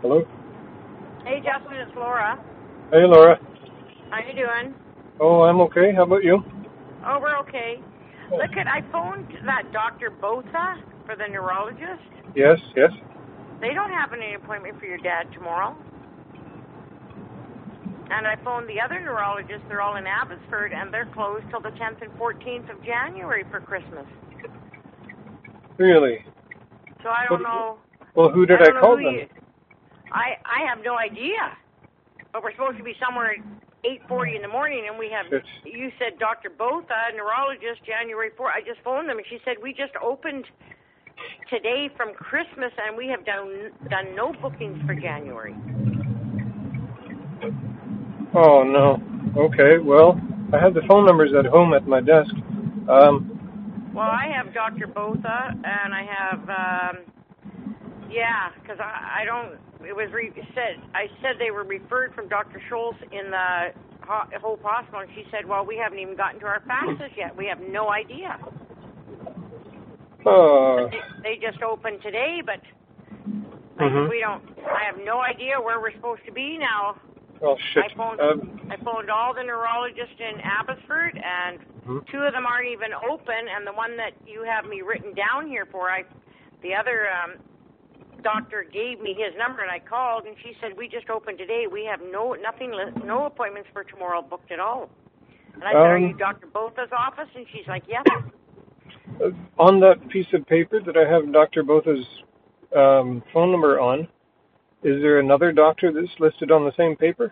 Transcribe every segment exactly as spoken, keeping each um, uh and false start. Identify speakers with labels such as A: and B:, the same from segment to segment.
A: Hello?
B: Hey, Justin, it's Laura.
A: Hey, Laura.
B: How you doing?
A: Oh, I'm okay. How about you?
B: Oh, we're okay. Look, at I phoned that Doctor Botha for the neurologist.
A: Yes, yes.
B: They don't have any appointment for your dad tomorrow. And I phoned the other neurologists. They're all in Abbotsford, and they're closed till the tenth and fourteenth of January for Christmas.
A: Really?
B: So I don't
A: What,
B: know.
A: well, who did
B: I,
A: I,
B: don't
A: call
B: know who
A: then?
B: you, I I have no idea. But we're supposed to be somewhere at eight forty in the morning, and we have.
A: Shit.
B: You said Doctor Botha, neurologist, January fourth. I just phoned them, and she said we just opened today from Christmas, and we have done done no bookings for January.
A: Oh, no. Okay, well, I have the phone numbers at home at my desk. Um,
B: Well, I have Doctor Botha, and I have, um, yeah, because I, I don't. It was re- said. I said they were referred from Doctor Schultz in the ho- Hope Hospital, and she said, "Well, we haven't even gotten to our faxes yet. We have no idea."
A: oh,
B: They, they just opened today, but I
A: Mhm.
B: said, we don't. I have no idea where we're supposed to be now.
A: oh, shit.
B: I phoned.
A: Um,
B: I phoned all the neurologists in Abbotsford, and
A: Mhm.
B: two of them aren't even open. And the one that you have me written down here for, I, the other um, doctor gave me his number, and I called, and she said we just opened today. We have no nothing, li- no appointments for tomorrow booked at all. And I said, are
A: Um,
B: you Doctor Botha's office? And she's like, yes.
A: uh, on that piece of paper that I have Doctor Botha's um, phone number on, is there another doctor that's listed on the same paper?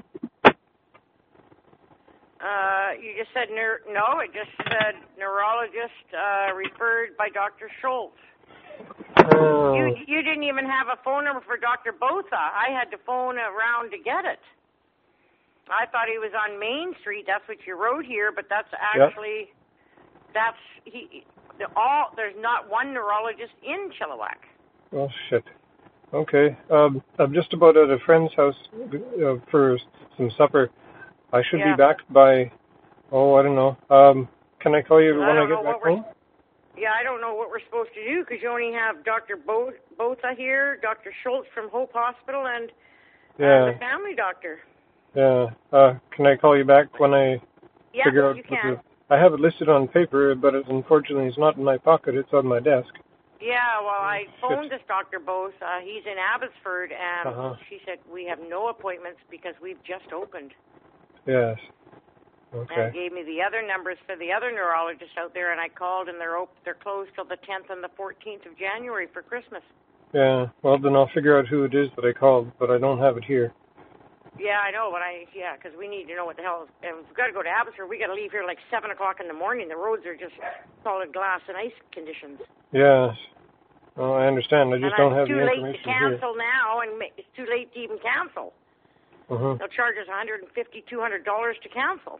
B: Uh, you just said neur- no. It just said neurologist uh, referred by Doctor Schultz.
A: Oh.
B: You you didn't even have a phone number for Doctor Botha. I had to phone around to get it. I thought he was on Main Street. That's what you wrote here, but that's actually that's he. The, all there's not one neurologist in Chilliwack.
A: Oh, shit. Okay. Um, I'm just about at a friend's house uh, for some supper. I should
B: Yeah.
A: be back by, oh, I don't know. Um, can I call you
B: Well,
A: when
B: I
A: I
B: don't
A: get
B: know
A: back
B: what we're.
A: home?
B: Yeah, I don't know what we're supposed to do because you only have Doctor Bo- Botha here, Doctor Schultz from Hope Hospital, and
A: Yeah.
B: uh, the family doctor.
A: Yeah. Uh, can I call you back when I
B: Yeah,
A: figure out
B: you
A: what
B: can.
A: the... I have it listed on paper, but it, unfortunately it's not in my pocket. It's on my desk.
B: Yeah, well, I
A: Shit.
B: phoned this Doctor Bose. Uh, he's in Abbotsford, and
A: Uh-huh.
B: she said we have no appointments because we've just opened.
A: Yes.
B: And
A: Okay.
B: gave me the other numbers for the other neurologists out there, and I called, and they're op- they're closed till the tenth and the fourteenth of January for Christmas.
A: Yeah. Well, then I'll figure out who it is that I called, but I don't have it here.
B: Yeah, I know, but I yeah, because we need to know what the hell. And we've got to go to Abbotsford. We got to leave here like seven o'clock in the morning. The roads are just solid glass and ice conditions.
A: Yes. Well, I understand. I just
B: and
A: don't
B: it's
A: have
B: too
A: the
B: late to
A: information here.
B: cancel now, and ma- it's too late to even cancel.
A: Uh-huh.
B: They'll charge us one hundred fifty, two hundred dollars to cancel.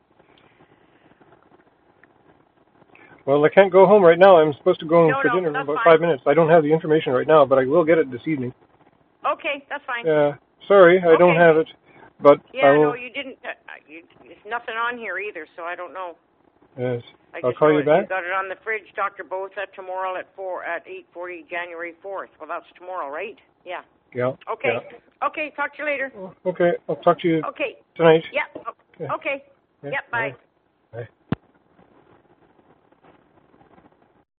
A: Well, I can't go home right now. I'm supposed to go home
B: No,
A: for
B: no,
A: dinner in
B: that's
A: about
B: fine.
A: five minutes. I don't have the information right now, but I will get it this evening.
B: Okay, that's fine.
A: Yeah. Sorry, I
B: Okay.
A: don't have it, but I
B: Yeah,
A: will.
B: no, you didn't. Uh, you, there's nothing on here either, so I don't know.
A: Yes.
B: I
A: I'll
B: just
A: call
B: know
A: you
B: it-
A: back.
B: You got it on the fridge, Doctor Botha, tomorrow at four at eight forty, January fourth. Well, that's tomorrow, right? Yeah.
A: Yeah.
B: Okay.
A: Yeah.
B: Okay. Talk to you later.
A: Okay. I'll talk to you
B: Okay.
A: tonight.
B: Yeah.
A: Okay.
B: Okay.
A: Yeah,
B: Yep. Bye.
A: bye.